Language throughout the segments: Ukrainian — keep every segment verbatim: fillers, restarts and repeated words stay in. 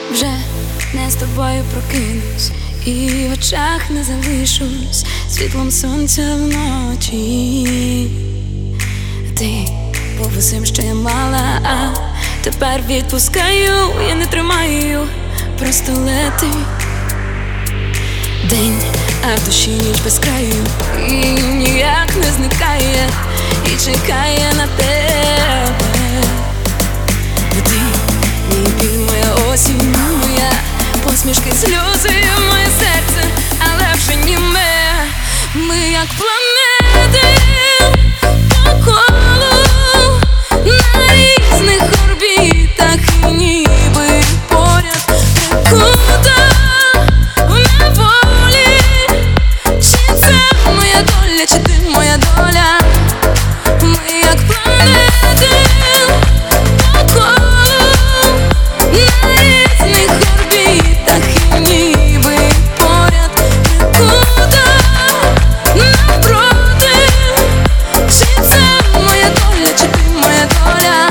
Вже не з тобою прокинусь, і в очах не залишусь світлом сонця вночі. Ти був усім, що я мала, а тепер відпускаю, я не тримаю, просто лети. День, а в душі ніч без краю, і ніяк не зникає, і чекає на тебе. Ти, мій біль, моя осінь, моя посмішки, сльози, моє серце, але вже німе. Ми як планети по колу, на різних орбітах, і ніби поряд прикута в неволі. Чи це моя доля, чи ти моя доля? Ми як планети по колу, на різних орбітах, і ніби поряд прикута навпроти. Чи це моя доля, чи ти моя доля?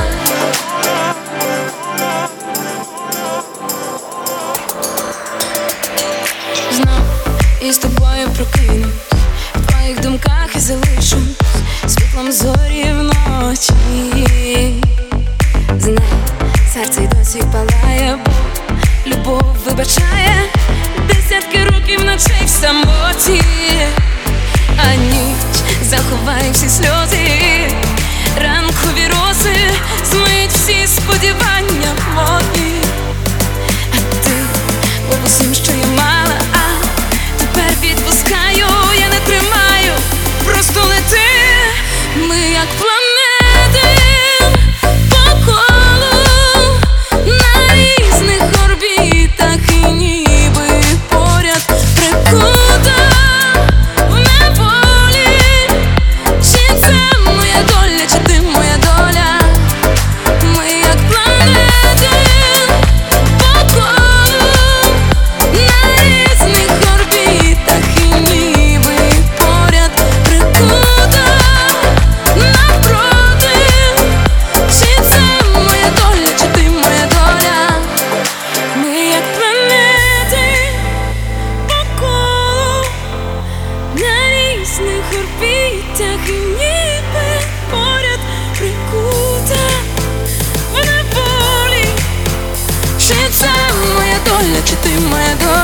Знов із тобою прокинусь, в твоїх думках і залишусь світлом зорі вночі. Знай, серце й досі палає, бо любов вибачає десятки років ночей в самоті. А ніч заховає всі сльози, ранкові роси змиють всі сподівання мої. А ти був усім, що я мала, а тепер відпускаю, я не тримаю, просто лети. Ми як планети по колу, на різних орбітах, і ніби поряд прикута в неволі. Чи це моя доля, чи ти моя доля? Ми як планети по колу, на різних орбітах, і ніби поряд прикута навпроти. Чи це моя доля, чи ти моя доля? Ми як планети по колу, на різних орбітах, і ніби поряд прикута в неволі. Чи це моя доля, чи ти моя доля?